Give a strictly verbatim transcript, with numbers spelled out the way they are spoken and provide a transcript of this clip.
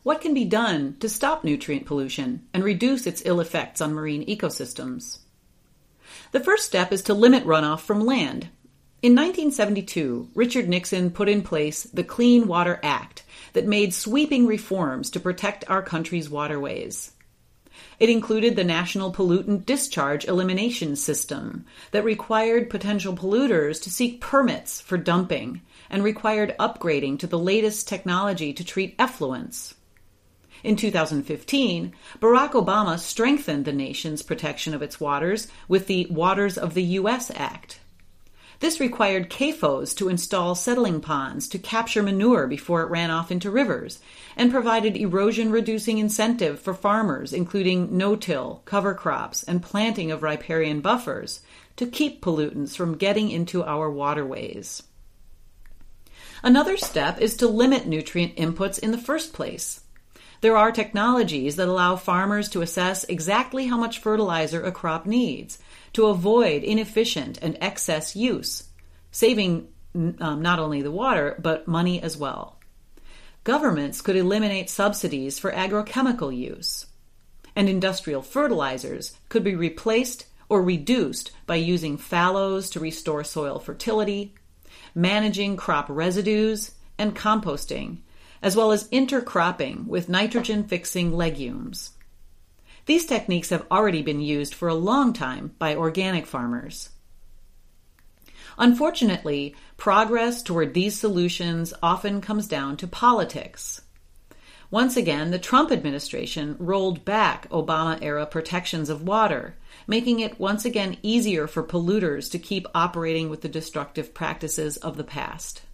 What can be done to stop nutrient pollution and reduce its ill effects on marine ecosystems? The first step is to limit runoff from land. In nineteen seventy-two, Richard Nixon put in place the Clean Water Act that made sweeping reforms to protect our country's waterways. It included the National Pollutant Discharge Elimination System that required potential polluters to seek permits for dumping and required upgrading to the latest technology to treat effluents. In two thousand fifteen, Barack Obama strengthened the nation's protection of its waters with the Waters of the U S Act. This required C A F Os to install settling ponds to capture manure before it ran off into rivers, and provided erosion-reducing incentive for farmers, including no-till, cover crops, and planting of riparian buffers, to keep pollutants from getting into our waterways. Another step is to limit nutrient inputs in the first place. There are technologies that allow farmers to assess exactly how much fertilizer a crop needs to avoid inefficient and excess use, saving um, not only the water, but money as well. Governments could eliminate subsidies for agrochemical use, and industrial fertilizers could be replaced or reduced by using fallows to restore soil fertility, managing crop residues, and composting, as well as intercropping with nitrogen-fixing legumes. These techniques have already been used for a long time by organic farmers. Unfortunately, progress toward these solutions often comes down to politics. Once again, the Trump administration rolled back Obama-era protections of water, making it once again easier for polluters to keep operating with the destructive practices of the past.